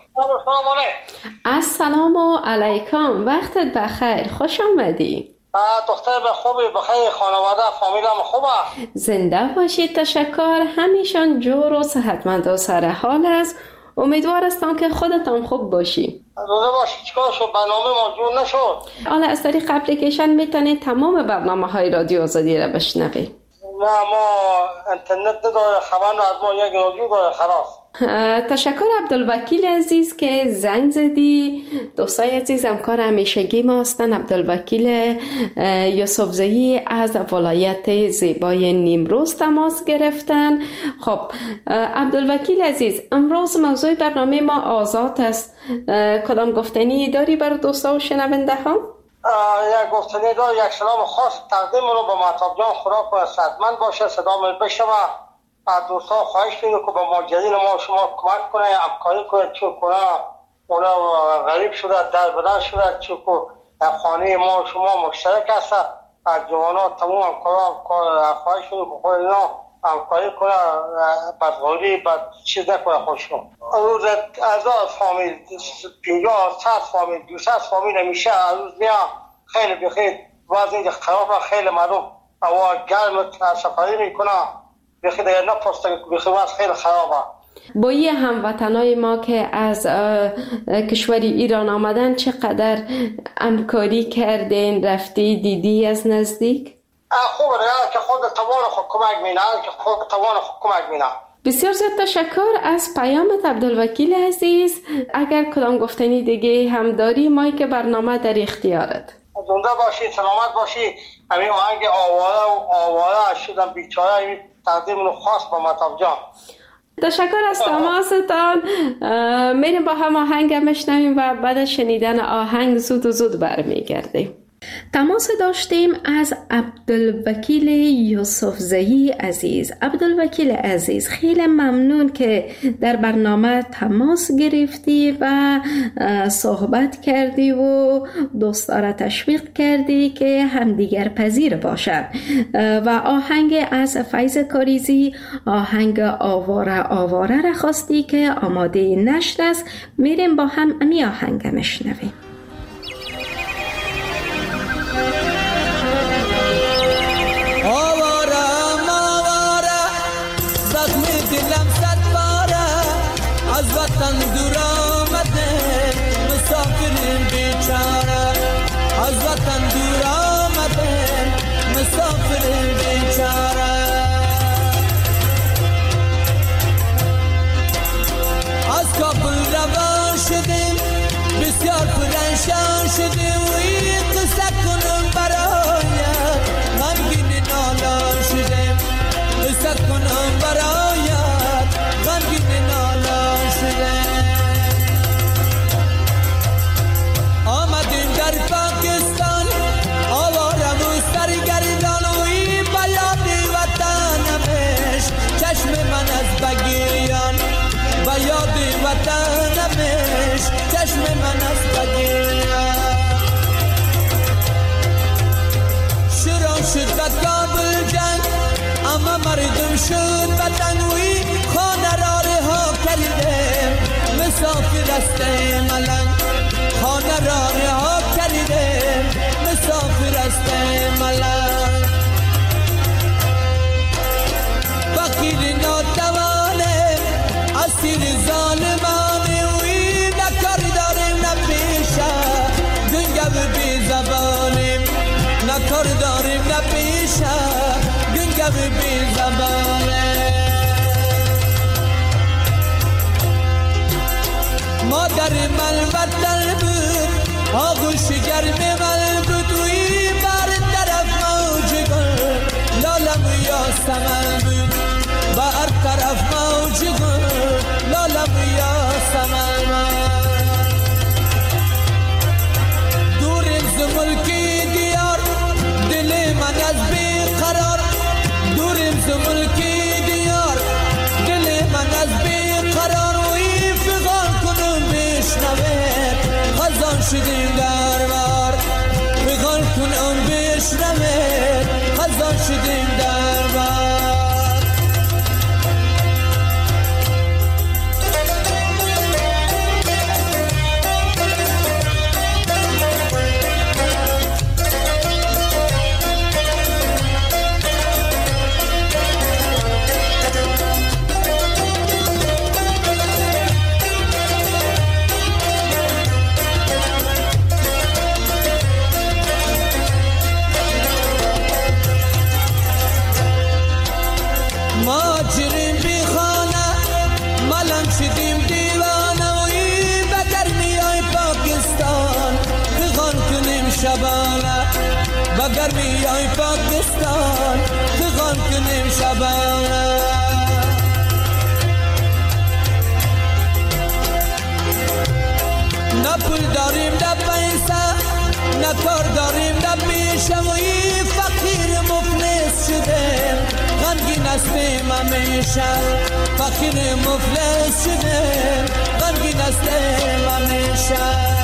السلام علیکم، وقتت بخیر، خوش آمدی. دختر خوبی بخیر، خانواده فامیلم خوبه؟ زنده باشید، تشکر، همیشان جور و صحتمند و سر حال است. امیدوار هستم که خودتان خوب باشی. روزه باشی. چیکار شد؟ برنامه ما جور نشد. حالا از طریق اپلیکیشن میتونید تمام برنامه های رادیو آزادی را بشنوید. نه ما اینترنت نداره، خبر از ما یک رادیو داره خلاص. تشکر عبدالوکیل عزیز که زنگ زدی. دوستای عزیز همکار همیشگی ما هستن عبدالوکیل یوسفزئی از ولایت زیبای نیمروز تماس گرفتن. خب عبدالوکیل عزیز، امروز موضوع برنامه ما آزاد است. کدام گفتنی داری برای دوستا و شنونده ها؟ یک گفتنی دار، یک سلام خاص تقدیم رو به مهتاب جان، خدا کنه صحتمند باشه، صدا من بشنوه. دوستان خواهش می‌کنم که با ماجرین ما شما کمک کنه، همکاری کنه، چون کنه اونا غریب شده، در بدر شده، چون خانه ما شما مشترک است. از جوانان تمام خواهش شده که خود اینا همکاری کنه، بدغوری بد چیز نکنه خودشون. روز از فامیل 50-100 فامیل 200 فامیل همیشه روز میان خیلی بخیر وضع اینجا خرابه، خیلی مردم هوا گرم سفری میکنه، بخیر دیگر نپرسته، بخیر وضع خیلی خرابه. با یه هموطنای ما که از کشور ایران آمدن چقدر همکاری کردین، رفتی دیدی از نزدیک؟ خوبه که خود توان خود کمک مینه، که خود توان خود کمک مینه. بسیار زیاد تشکر از پیامت عبدالوکیل عزیز. اگر کدام گفتنی دیگه هم داری، مایی که برنامه در اختیارت. زنده باشی، سلامت باشی. همین آهنگ آواره شدم بیچاره تقدیم خاص با مطب جان. تشکر از تماستان. میریم با هم آهنگ میشنویم و بعد از شنیدن آهنگ زود برمیگردیم. تماس داشتیم از عبدالوکیل یوسفزئی عزیز. عبدالوکیل عزیز، خیلی ممنون که در برنامه تماس گرفتی و صحبت کردی و دوستان تشویق کردی که همدیگر پذیر باشند و آهنگ از فیض کاریزی، آهنگ آواره را خواستی که آماده نشر است. میریم با هم امی آهنگ مشنویم. از وطن دور آمده مسافرین بیچاره، از وطن دور آمده مسافرین بیچاره. از کابل روان شدیم بسیار پرنشان شدیم و این قصه کنم برایت غمگین نالان شدیم، قصه کنم برایت غمگین نالان شدیم. آمدیم در پاکستان آوارم و سرگردان و این بیاد وطنمش چشم من از بگیریان، بیاد وطنمش چشم من از بگیریان. شروع شد به کابل جنگ اما مردم شد وطنوی، خانه را رها کردیم مسافر است ملنگ، خانه را رها کردیم مسافر است ملنگ. فقیر ناتوانه اسیر ظالمانه وی نکار داریم نپیشه گنگو بی زبانیم، نکار داریم نپیشه گنگو بی زبانه. مادر من وطن بود آغوش گرم من بود وی بر طرف موج گل لالم یاسمن بود، بر طرف موج گل لالم یاسمن. دوریم ز ملکی دیار دل من از بیقرار، دوریم ز ملکی دیار دل من از بیقرار و این فغان کنم بشنوه خزان شدیم در بار، فغان کنم بشنوه خزان شدیم در بار. ماجرین بی خانه ملم شدیم دیوانه و این بگرمی های پاکستان فغان کنیم شبانه، بگرمی های پاکستان فغان کنیم شبانه. نه پول داریم نه پیسه نه کار داریم نه پیشه و این فقیر مفلس شدیم غمگین هستیم همیشه، فقیر مفلس شدیم رنگین است همیشه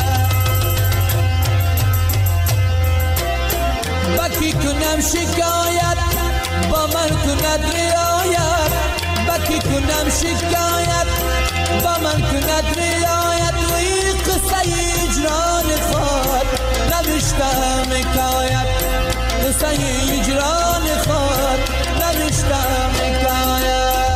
بکی کنم شکایت با من کند رعایت بکی کنم شکایت با من کند رعایت و این قصه اجران خود نوشتم حکایت قصه اجران خود نوشتم حکایت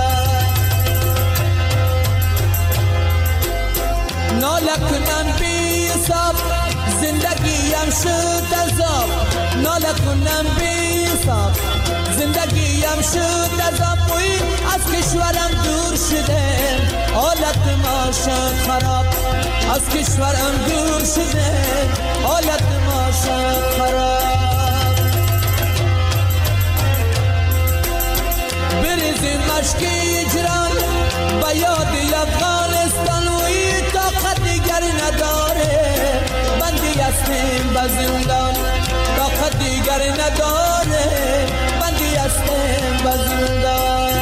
ناله کنم بی حساب زندگیم شد عذاب ناله کنم بی حساب زندگیم شد عذاب وی از کشورم دور شده حالت ما شد خراب از کشورم دور شده حالت ما شد خراب بریزیم مشکی اجران با یاد افغانستان وی طاقت دیگر نداره بندی هستیم به زندان طاقت دیگر نداره بندی هستیم به زندان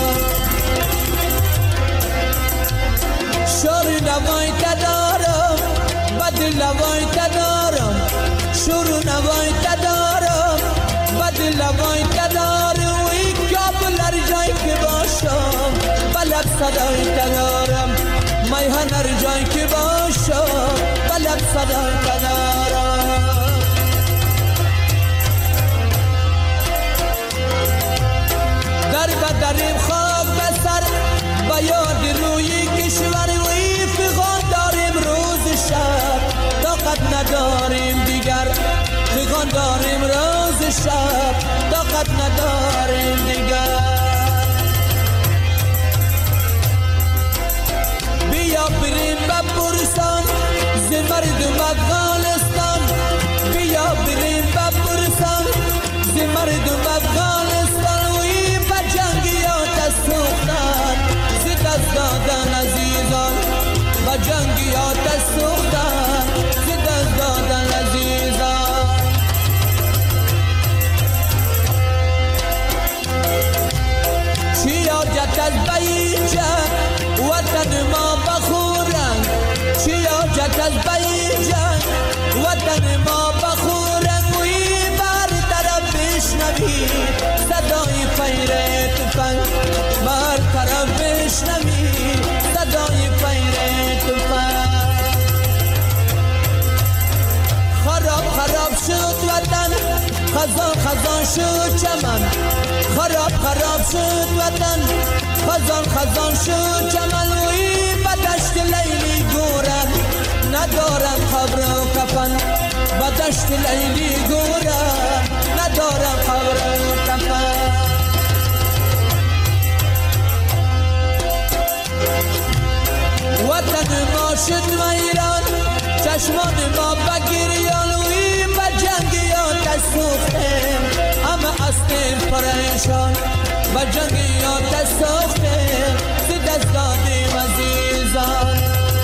شور نوای تدارم بدل نوای تدارم شور نوای تدارم بدل نوای تدارم وی کابل هر جای که باشم بلب صدای تدارم میهن هر جای که باشم بلب صدای تدارم در بدریم خاک بسر با یاد روی کشور وی فغان داریم روز شب طاقت نداریم دیگر فغان داریم روز شب طاقت نداریم دیگر بیا بریم به برسان ز مردم افغانستان بیا بریم به برسان ز مردم افغانستان وی به جنگیات سوختن ز دست دادن عزیزان به جنگیات سوختن ز دست دادن عزیزان چی حاجت از بیجه وطن ما بخورن چی حاجت از بیجن وطن ما بخورن وی بر طرف بشنوی صدای فیر تفنگ بر طرف بشنوی صدای فیر تفنگ خراب خراب شد وطن خزان خزان شد چمن خراب خراب شد وطن خزان خزان شد چمن وی به دشت لیلی گورن ندارن قبر و کفن به دشت لیلی گورن ندارن قبر و کفن وطن ما شد ویران چشمان ما بگریان وی به جنگیات سوختیم همه هستیم پریشان به جنگیات سوختیم ز دست دادیم عزیزان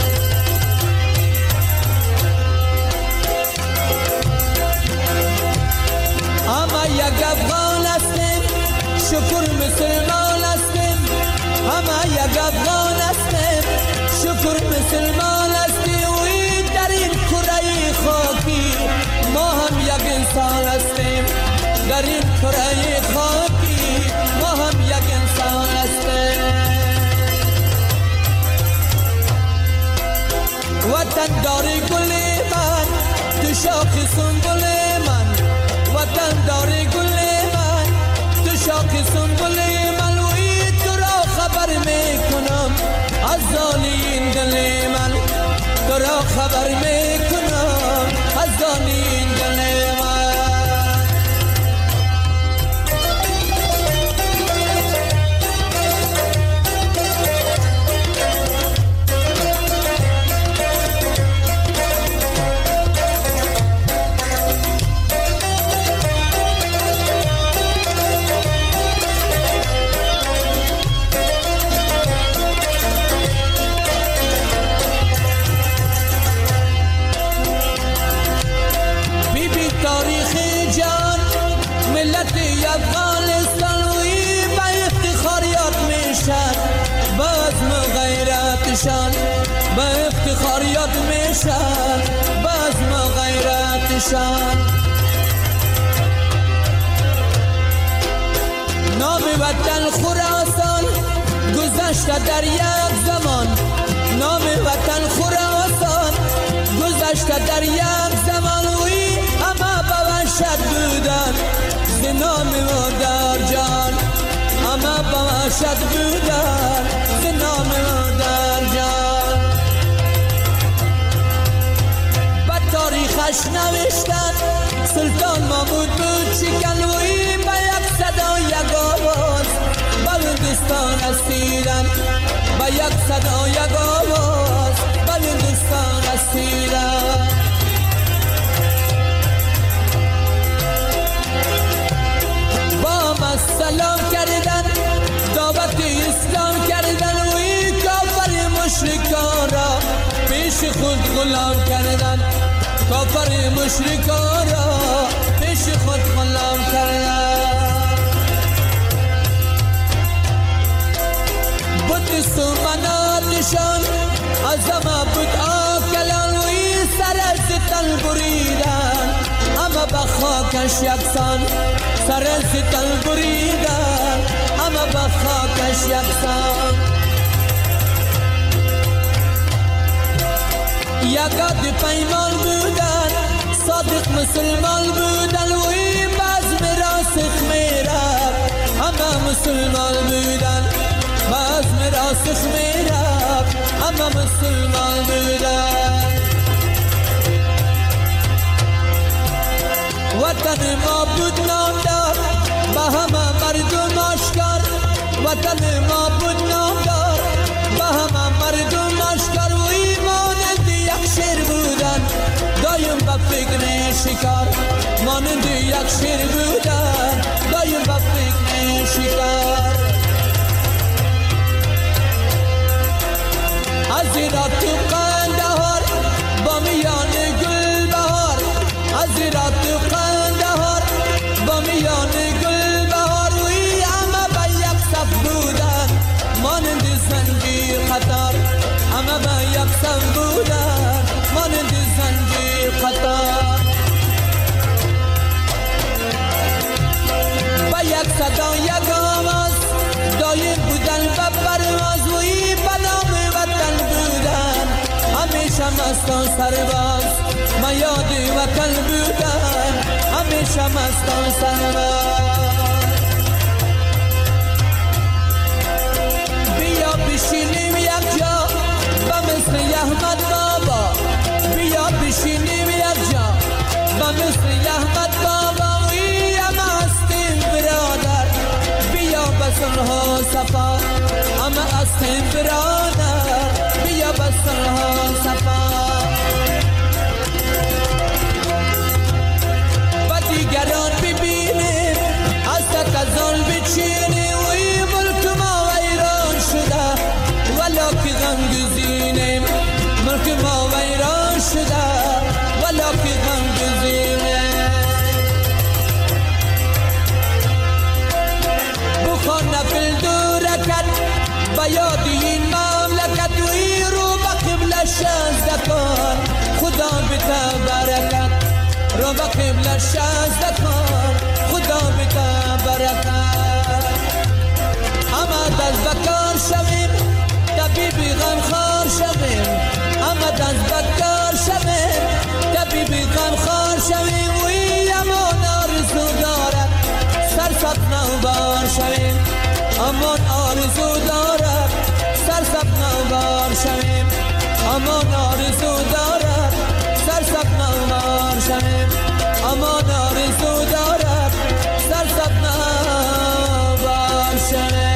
همه یک افغان هستیم شکر مسلمان هستیم همه یک افغان هستیم شکر مسلمان هستیم وی در این کره خاکی ما هم یک انسان هستیم در این کره خاکی ما هم یک انسان هستیم وطن داری گل من تو شاخ سنبل من وطن داری گل من تو شاخ سنبل من وی تو را خبر میکنم از زانی دل من تو را خبر میکنم از زانی دل من باشد باز ما غیرتشان. نام وطن خراسان گذشته در یک زمان، نام وطن خراسان گذشته در یک زمان. وی اما بوشد بودن ز نام مادر جان، اما بوشد بودن ز نام مادر جان. به تاریخش نوشتن سلطان محمود بود شکن. وی به یک صدا یک آواز به هندوستان رسیدن، به یک صدا یک آواز به هندوستان رسیدن. با ما سلام کردن دعوت اسلام کردن. وی کافر مشرکان را پیش خود غلام کردن، کافر مشرکان را پیش خود غلام کردن. بود سومناتشان از ما بود آکلان. وی سر از تن بریدن اما به خاکش یکسان، سر از تن بریدن اما به خاکش یکسان. یکاد پیمان بودن صادق مسلمان بودن. وی باز میراث میرا اما مسلمان بودن، باز میراث میرا اما مسلمان بودن. وطن ما بود نامدار به همه مردم آشکار، وطن ما بود نامدار به همه مردم آشکار. وی مانند یک شیر بودن دایم به فکر شکار، مانند یک شیر بودن دایم به فکر شکار. از ایران تو قندهار با میان گل بهار، از ایران تو قندهار با میان گل بهار. وی اما به یک صف بودن مانند زنجیر قطار، اما به یک صف بودن مانند زنجیر قطار. به یک صدا یک آواز دایم بودن به پرواز. وی به نام وطن بودن همیشه مستان سرباز، ما یاد وطن بودن همیشه مستان سرباز. بیا بشینیم یک جا به مثل احمد بابا، بیا بشینیم یک جا به مثل احمد بابا. وی اما هستیم برادر بیا به صلح صفا، اما هستیم برادر بیا به صلح صفا. و دیگران ببینیم از تکزال بچینیم. وی ملک ما ویران شده ولی که غم گزینیم، ملک ما ویران شده ولی که غم گزینیم. بخوان نفل دورکت به یاد این مملکت. وی رو به قبله شازده کن خدا بتا برکت، رو به قبله شازده کن خدا بتا برکت. اما دست بکار شویم طبیبی غمخوار شویم، اما دست بکار شویم طبیبی غمخوار شویم. وی امان آرزو دارد سرسبز نوبار شویم، امان آرزو دارد سرسبز نوبار شویم، امان آرزو دارد سرسبز نوبار شویم، امان آرزو دارد سرسبز نوبار شویم.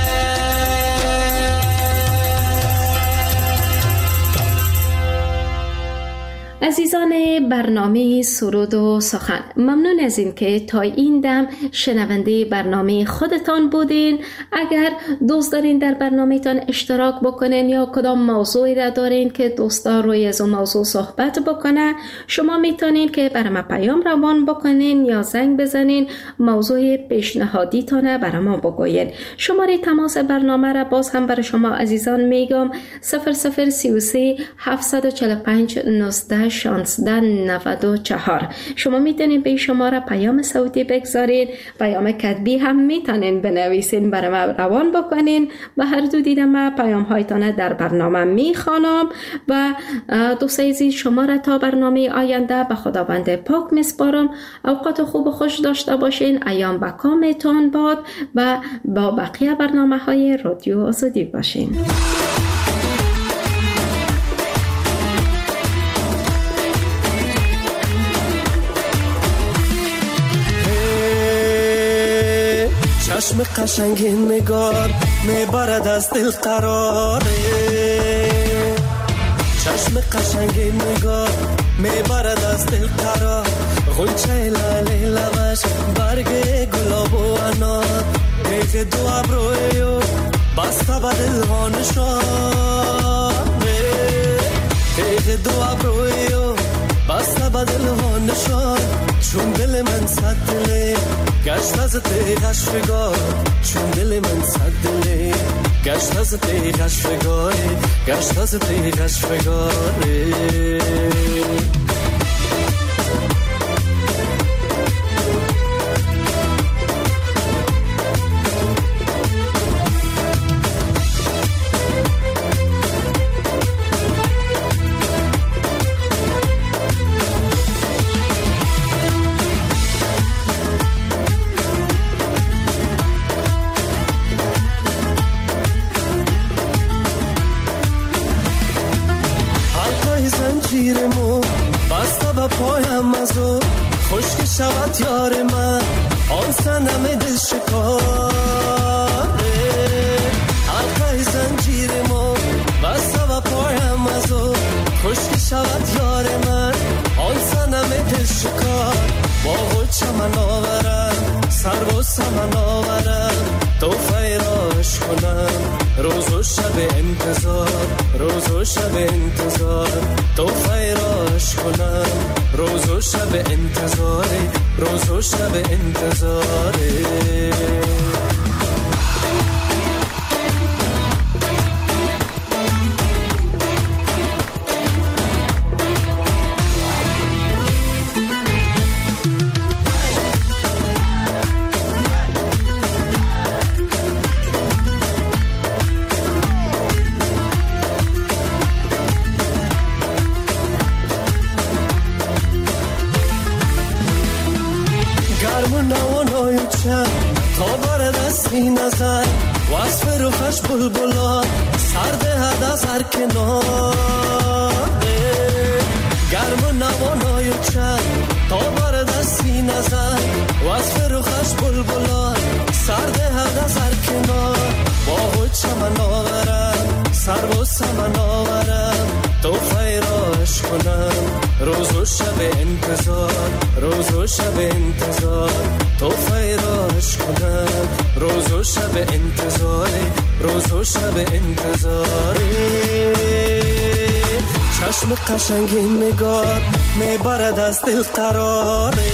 عزیزان عزیزان برنامه سرود و سخن، ممنون از این که تا این دم شنونده برنامه خودتان بودین. اگر دوست دارین در برنامه تان اشتراک بکنین یا کدام موضوعی را دارین که دوستا روی از اون موضوع صحبت بکنه، شما میتونین که برای ما پیام روان بکنین یا زنگ بزنین، موضوع پیشنهادی تانه برای ما بگوین. شماره تماس برنامه را باز هم برای شما عزیزان میگم: 0033 745 19 16 94. شما میتونین به شماره پیام صوتی بگذارین، پیام کتبی هم میتونین بنویسین برای ما روان بکنین و هر دو دیدم ما پیام هایتان در برنامه میخوانم. و دوستای عزیز، شما را تا برنامه آینده به خداوند پاک میسپارم. اوقات خوب و خوش داشته باشین، ایام به کامتان باد و با بقیه برنامه های رادیو آزادی باشین. چشم قشنگ نگار میبرد از دل قراره، چشم قشنگ نگار میبرد از دل قرار، غنچه لاله لبش برگ گلاب و انار، دیگه دو ابرویو بسته به دل ها نشانه، دیگه دو ابرویو بسته به دل ها نشان، چون دل من صد دله گشت از تیغش فگار، چون دل من صد دله گشت از تیغش فگاره، گشت از تیغش فگاره. خشک شود یار من آن صنم دل شکاره، حلقه زنجیر ما بسته و پایم از او، خشک شود یار من آن صنم دل شکار، با خود چمن آورم سر و سمن آورم، توفه راش کنم روز و شب انتظار، روز و شب انتظار، توفه راش کنم روز و شب انتظاره، روز و شب انتظاره. تا بار دستی نظر وصف روخش بلبلان سرده هد از هر کناره، گرم و نوانای چند تا بار دستی نظر وصف روخش بلبلان سرده هد از هر کنار، با خود چمن آورم سر و سمن آورم، توفه راش کنم روز و شب انتظار، روز و شب انتظار، توفه راش کنم روز و شب انتظاره، روز و شب انتظاره. چشم قشنگ نگار میبرد از دل قراره،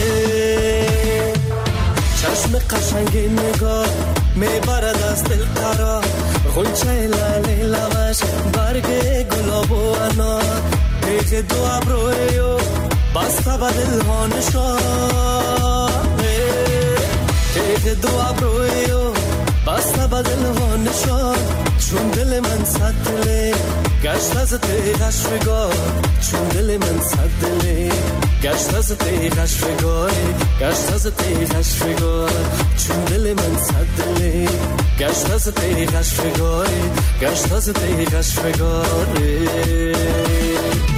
چشم قشنگ نگار میبرد از دل قرار، غنچه لاله لبش برگ گلاب و انار، دیگه دو ابرویو بسته به دل ها نشانه، دیگه دو ابرویو بسته به دل ها نشان، چون دل من صد دله گشت از تیغش فگار، چون دل من صد دله گشت از تیغش فگاره، گشت از تیغش فگار، چون دل من صد دله گشت از تیغش فگاره، گشت از تیغش فگاره.